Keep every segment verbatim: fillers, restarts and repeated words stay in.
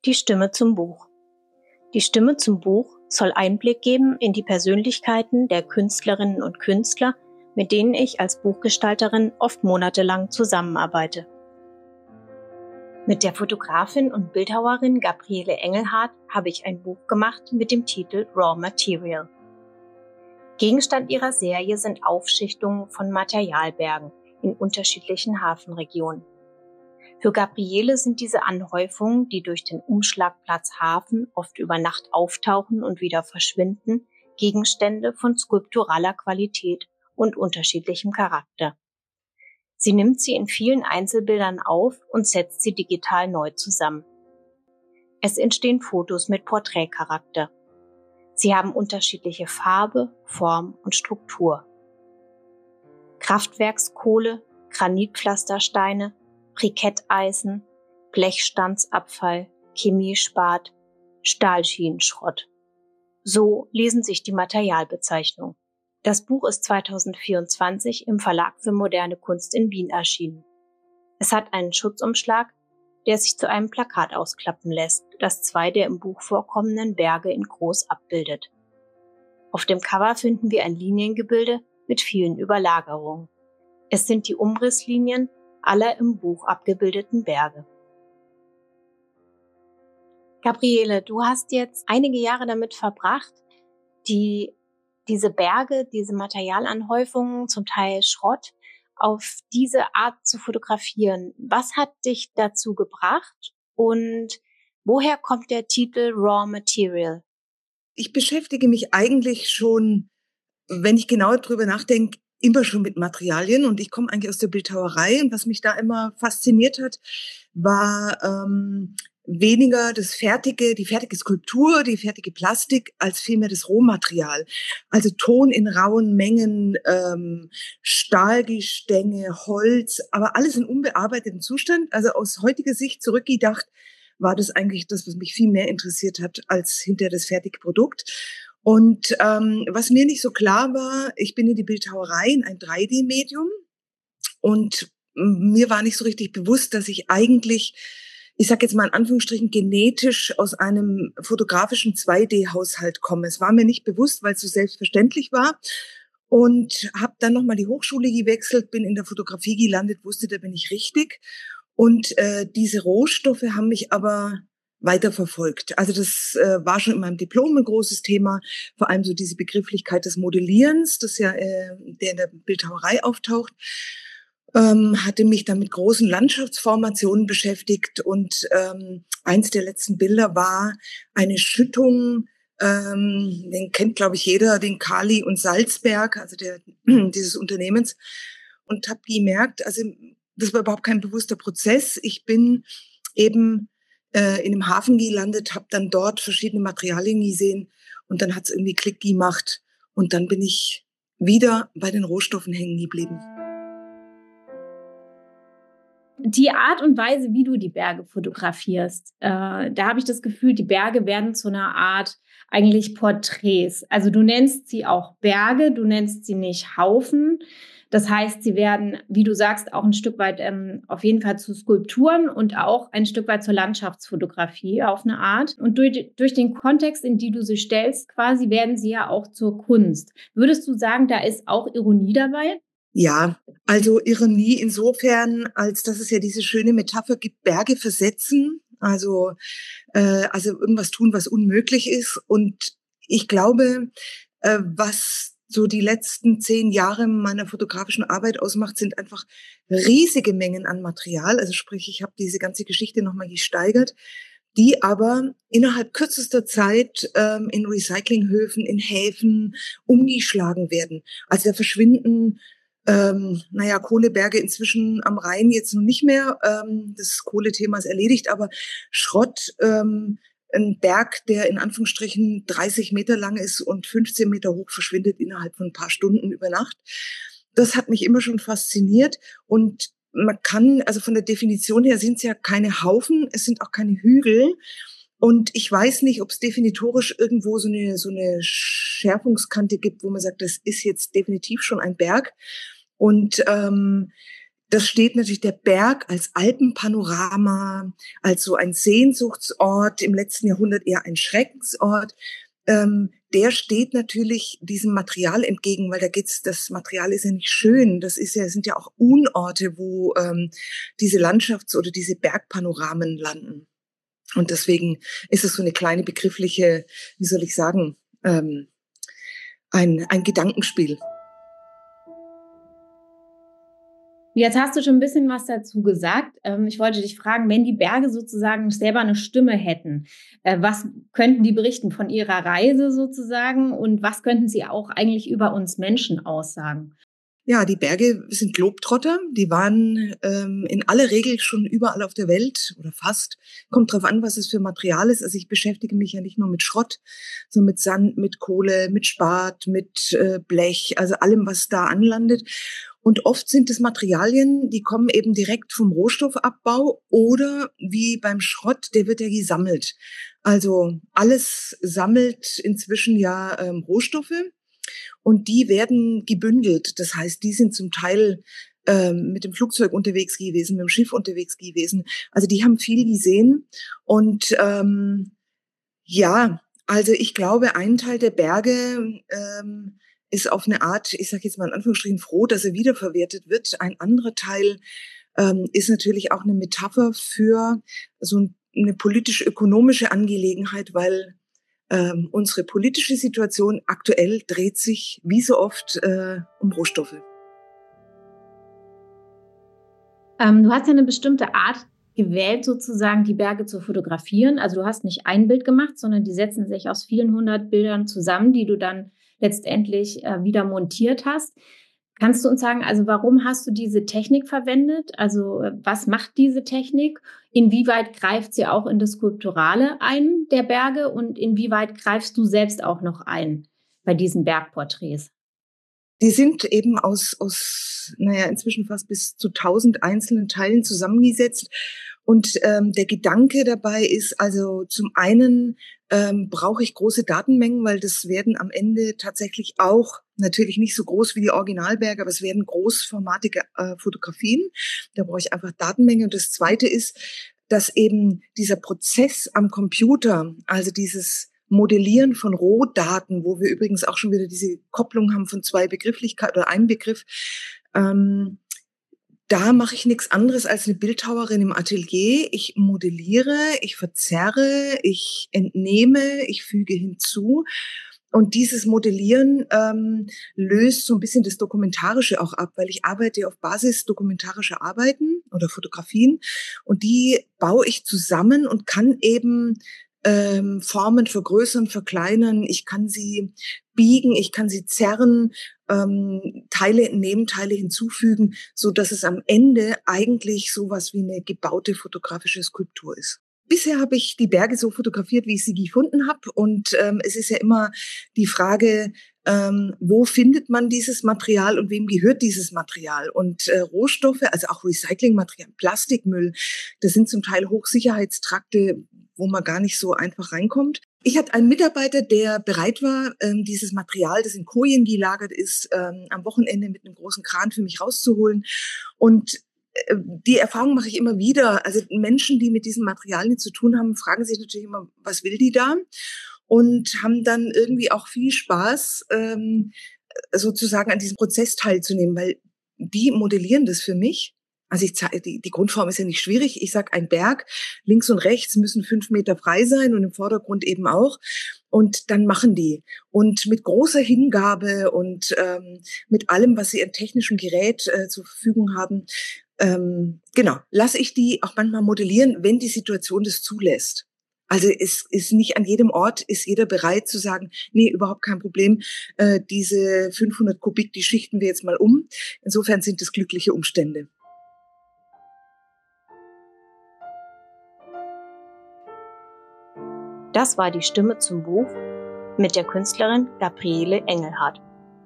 Die Stimme zum Buch. Die Stimme zum Buch soll Einblick geben in die Persönlichkeiten der Künstlerinnen und Künstler, mit denen ich als Buchgestalterin oft monatelang zusammenarbeite. Mit der Fotografin und Bildhauerin Gabriele Engelhardt habe ich ein Buch gemacht mit dem Titel Raw Material. Gegenstand ihrer Serie sind Aufschichtungen von Materialbergen in unterschiedlichen Hafenregionen. Für Gabriele sind diese Anhäufungen, die durch den Umschlagplatz Hafen oft über Nacht auftauchen und wieder verschwinden, Gegenstände von skulpturaler Qualität und unterschiedlichem Charakter. Sie nimmt sie in vielen Einzelbildern auf und setzt sie digital neu zusammen. Es entstehen Fotos mit Porträtcharakter. Sie haben unterschiedliche Farbe, Form und Struktur. Kraftwerkskohle, Granitpflastersteine, Briketteisen, Blechstandsabfall, Chemiespat, Stahlschienenschrott. So lesen sich die Materialbezeichnungen. Das Buch ist zweitausendvierundzwanzig im Verlag für moderne Kunst in Wien erschienen. Es hat einen Schutzumschlag, der sich zu einem Plakat ausklappen lässt, das zwei der im Buch vorkommenden Berge in groß abbildet. Auf dem Cover finden wir ein Liniengebilde mit vielen Überlagerungen. Es sind die Umrisslinien aller im Buch abgebildeten Berge. Gabriele, du hast jetzt einige Jahre damit verbracht, die, diese Berge, diese Materialanhäufungen, zum Teil Schrott, auf diese Art zu fotografieren. Was hat dich dazu gebracht und woher kommt der Titel Raw Material? Ich beschäftige mich eigentlich schon, wenn ich genau drüber nachdenke, immer schon mit Materialien, und ich komme eigentlich aus der Bildhauerei, und was mich da immer fasziniert hat, war ähm, weniger das fertige, die fertige Skulptur, die fertige Plastik, als vielmehr das Rohmaterial. Also Ton in rauen Mengen, ähm, Stahlgestänge, Holz, aber alles in unbearbeitetem Zustand. Also aus heutiger Sicht zurückgedacht, war das eigentlich das, was mich viel mehr interessiert hat, als hinter das fertige Produkt. Und ähm, was mir nicht so klar war, ich bin in die Bildhauerei, in ein drei D-Medium, und mir war nicht so richtig bewusst, dass ich eigentlich, ich sage jetzt mal in Anführungsstrichen, genetisch aus einem fotografischen zwei D-Haushalt komme. Es war mir nicht bewusst, weil es so selbstverständlich war, und habe dann nochmal die Hochschule gewechselt, bin in der Fotografie gelandet, wusste, da bin ich richtig. Und äh, diese Rohstoffe haben mich aber weiterverfolgt. Also das äh, war schon in meinem Diplom ein großes Thema, vor allem so diese Begrifflichkeit des Modellierens, das ja äh, der in der Bildhauerei auftaucht. Ähm, hatte mich dann mit großen Landschaftsformationen beschäftigt, und ähm, eins der letzten Bilder war eine Schüttung, ähm, den kennt, glaube ich, jeder, den Kali und Salzberg, also der dieses Unternehmens, und habe gemerkt, also das war überhaupt kein bewusster Prozess. Ich bin eben äh, in einem Hafen gelandet, habe dann dort verschiedene Materialien gesehen, und dann hat es irgendwie Klick gemacht, und dann bin ich wieder bei den Rohstoffen hängen geblieben. Die Art und Weise, wie du die Berge fotografierst, äh, da habe ich das Gefühl, die Berge werden zu einer Art eigentlich Porträts. Also du nennst sie auch Berge, du nennst sie nicht Haufen. Das heißt, sie werden, wie du sagst, auch ein Stück weit ähm, auf jeden Fall zu Skulpturen und auch ein Stück weit zur Landschaftsfotografie auf eine Art. Und durch, durch den Kontext, in die du sie stellst, quasi werden sie ja auch zur Kunst. Würdest du sagen, da ist auch Ironie dabei? Ja, also Ironie insofern, als dass es ja diese schöne Metapher gibt, Berge versetzen, also äh, also irgendwas tun, was unmöglich ist. Und ich glaube, äh, was so die letzten zehn Jahre meiner fotografischen Arbeit ausmacht, sind einfach riesige Mengen an Material. Also sprich, ich habe diese ganze Geschichte nochmal gesteigert, die aber innerhalb kürzester Zeit ähm, in Recyclinghöfen, in Häfen umgeschlagen werden. Also da verschwinden Ähm, naja, Kohleberge inzwischen am Rhein jetzt noch nicht mehr. Ähm, das Kohlethema ist erledigt, aber Schrott, ähm, ein Berg, der in Anführungsstrichen dreißig Meter lang ist und fünfzehn Meter hoch, verschwindet innerhalb von ein paar Stunden über Nacht. Das hat mich immer schon fasziniert, und man kann, also von der Definition her sind es ja keine Haufen, es sind auch keine Hügel. Und ich weiß nicht, ob es definitorisch irgendwo so eine, so eine Schärfungskante gibt, wo man sagt, das ist jetzt definitiv schon ein Berg. Und ähm, das steht natürlich der Berg als Alpenpanorama, als so ein Sehnsuchtsort, im letzten Jahrhundert eher ein Schreckensort. Ähm, der steht natürlich diesem Material entgegen, weil da geht's, das Material ist ja nicht schön. Das ist ja, sind ja auch Unorte, wo ähm, diese Landschafts- oder diese Bergpanoramen landen. Und deswegen ist es so eine kleine begriffliche, wie soll ich sagen, ähm, ein, ein Gedankenspiel. Jetzt hast du schon ein bisschen was dazu gesagt. Ich wollte dich fragen, wenn die Berge sozusagen selber eine Stimme hätten, was könnten die berichten von ihrer Reise sozusagen und was könnten sie auch eigentlich über uns Menschen aussagen? Ja, die Berge sind Globetrotter. Die waren ähm, in aller Regel schon überall auf der Welt oder fast. Kommt drauf an, was es für Material ist. Also ich beschäftige mich ja nicht nur mit Schrott, sondern mit Sand, mit Kohle, mit Spat, mit äh, Blech, also allem, was da anlandet. Und oft sind es Materialien, die kommen eben direkt vom Rohstoffabbau oder wie beim Schrott, der wird ja gesammelt. Also alles sammelt inzwischen ja ähm, Rohstoffe. Und die werden gebündelt. Das heißt, die sind zum Teil ähm, mit dem Flugzeug unterwegs gewesen, mit dem Schiff unterwegs gewesen. Also die haben viel gesehen. Und ähm, ja, also ich glaube, ein Teil der Berge ähm, ist auf eine Art, ich sage jetzt mal in Anführungsstrichen, froh, dass er wiederverwertet wird. Ein anderer Teil ähm, ist natürlich auch eine Metapher für so eine politisch-ökonomische Angelegenheit, weil Ähm, unsere politische Situation aktuell dreht sich wie so oft äh, um Rohstoffe. Ähm, du hast ja eine bestimmte Art gewählt, sozusagen die Berge zu fotografieren. Also du hast nicht ein Bild gemacht, sondern die setzen sich aus vielen hundert Bildern zusammen, die du dann letztendlich äh, wieder montiert hast. Kannst du uns sagen, also warum hast du diese Technik verwendet? Also was macht diese Technik? Inwieweit greift sie auch in das Skulpturale ein, der Berge? Und inwieweit greifst du selbst auch noch ein bei diesen Bergporträts? Die sind eben aus, aus, naja, inzwischen fast bis zu tausend einzelnen Teilen zusammengesetzt. Und ähm, der Gedanke dabei ist, also zum einen ähm, brauche ich große Datenmengen, weil das werden am Ende tatsächlich auch, natürlich nicht so groß wie die Originalberge, aber es werden großformatige äh, Fotografien. Da brauche ich einfach Datenmengen. Und das Zweite ist, dass eben dieser Prozess am Computer, also dieses Modellieren von Rohdaten, wo wir übrigens auch schon wieder diese Kopplung haben von zwei Begrifflichkeiten oder einem Begriff, ähm, da mache ich nichts anderes als eine Bildhauerin im Atelier. Ich modelliere, ich verzerre, ich entnehme, ich füge hinzu. Und dieses Modellieren ähm, löst so ein bisschen das Dokumentarische auch ab, weil ich arbeite auf Basis dokumentarischer Arbeiten oder Fotografien und die baue ich zusammen und kann eben ähm, Formen vergrößern, verkleinern. Ich kann sie biegen, ich kann sie zerren, ähm, Teile entnehmen, Teile hinzufügen, so dass es am Ende eigentlich sowas wie eine gebaute fotografische Skulptur ist. Bisher habe ich die Berge so fotografiert, wie ich sie gefunden habe. Und ähm, es ist ja immer die Frage, ähm, wo findet man dieses Material und wem gehört dieses Material? Und äh, Rohstoffe, also auch Recyclingmaterial, Plastikmüll, das sind zum Teil Hochsicherheitstrakte, wo man gar nicht so einfach reinkommt. Ich hatte einen Mitarbeiter, der bereit war, ähm, dieses Material, das in Kojen gelagert ist, ähm, am Wochenende mit einem großen Kran für mich rauszuholen. Und die Erfahrung mache ich immer wieder. Also Menschen, die mit diesen Materialien zu tun haben, fragen sich natürlich immer, was will die da? Und haben dann irgendwie auch viel Spaß, ähm, sozusagen an diesem Prozess teilzunehmen, weil die modellieren das für mich. Also ich zeige, die, die Grundform ist ja nicht schwierig. Ich sage, ein Berg, links und rechts müssen fünf Meter frei sein und im Vordergrund eben auch. Und dann machen die. Und mit großer Hingabe und ähm, mit allem, was sie an technischem Gerät äh, zur Verfügung haben, ähm, genau, lasse ich die auch manchmal modellieren, wenn die Situation das zulässt. Also es ist nicht an jedem Ort, ist jeder bereit zu sagen, nee, überhaupt kein Problem, äh, diese fünfhundert Kubik, die schichten wir jetzt mal um. Insofern sind es glückliche Umstände. Das war die Stimme zum Buch mit der Künstlerin Gabriele Engelhardt.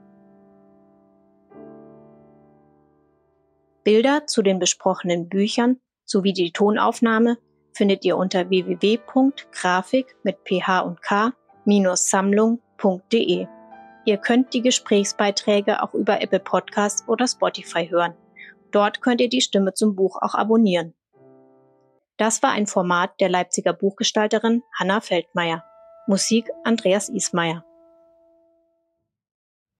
Bilder zu den besprochenen Büchern sowie die Tonaufnahme findet ihr unter w w w punkt grafik mit ph und k sammlung punkt de. Ihr könnt die Gesprächsbeiträge auch über Apple Podcasts oder Spotify hören. Dort könnt ihr die Stimme zum Buch auch abonnieren. Das war ein Format der Leipziger Buchgestalterin Hanna Feldmeier. Musik Andreas Ismayer.